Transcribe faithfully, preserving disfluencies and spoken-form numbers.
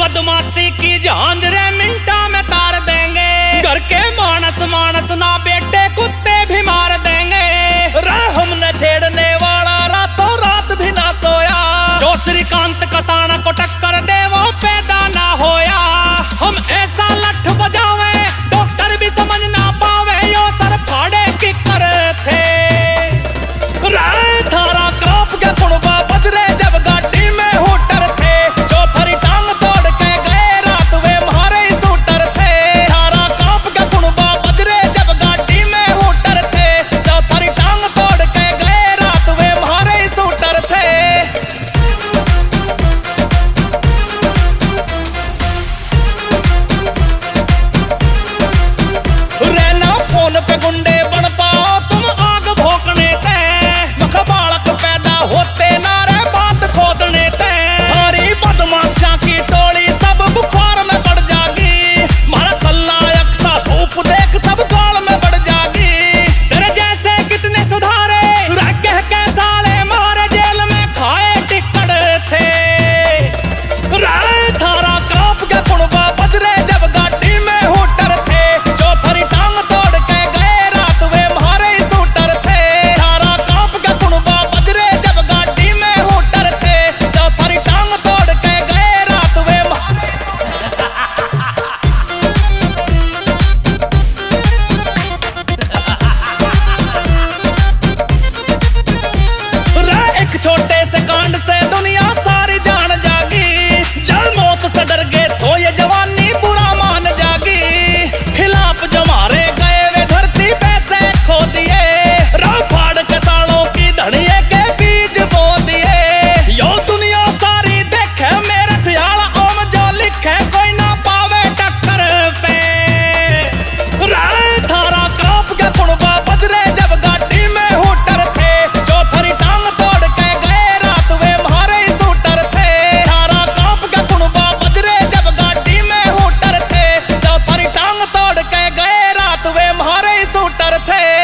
बदमाशी की झांझरे मिनटा में तार देंगे। घर के मानस मानस ना बेटे कुत्ते भी मार देंगे। राह हमने छेड़ने वाला रातों रात भी ना सोया। जो श्रीकांत कसाना को टक्कर दे वो पैदा ना होया। हम ऐसा लठ बजावे डॉक्टर भी समझ ना पावे। यो सर फाड़े की कर थे राय थारा कांप के कुड़बा बजरे जब गाड़ी में हुटर थे। जो थरी टांग तोड़ के गए रात वे मारे शूटर थे। थारा कांप के कुड़बा बजरे जब गाड़ी में हुटर थे। जो थरी टांग तोड़ के गए रात वे मारे शूटर थे। रहना फोन पे गुंडे बन पाओ तुम आग भोंकने थे। बालक पैदा होते नारे बात खोदने थे। हरी बदमाशा की टोली सब बुखार में बढ़ जागी। मारा कल्ला यक्सा धूप देख सब गाल में बढ़ जागी। तेरे जैसे कितने सुधारे रह कह के साले मारे जेल में खाए टिकट थे। राय थारा कांप के कुड़बा बजरे जब गाड़ी में हुटर थे। जो थरी टांग तोड़ के गए रात वे मारे शूटर थे। थारा कांप के कुड़बा बजरे जब गाड़ी में हुटर थे। जो थरी टांग तोड़ के गए रात वे मारे एक छोटे से कांड से दुनिया सारी जान जागी। जल मौत से डर गए तो ये जवानी बुरा मान जागी। खिलाफ जो मारे गए वे धरती पे से खो दिए। राव फाड़ के सालों की धड़िए के बीज बो दिए। यो दुनिया सारी देखे मेरे ख्याल ओम जो लिखे कोई ना पावे टक्कर पे। राय थारा कांप के कुड़बा बजरे जब गाड़ी में हुटर थे। जो थरी टांग तोड़ के गए रात वे मारे शूटर थे। थारा कांप के कुड़बा बजरे जब गाड़ी में हुटर थे। जो थरी टांग तोड़ के गए रात वे मारे शूटर थे।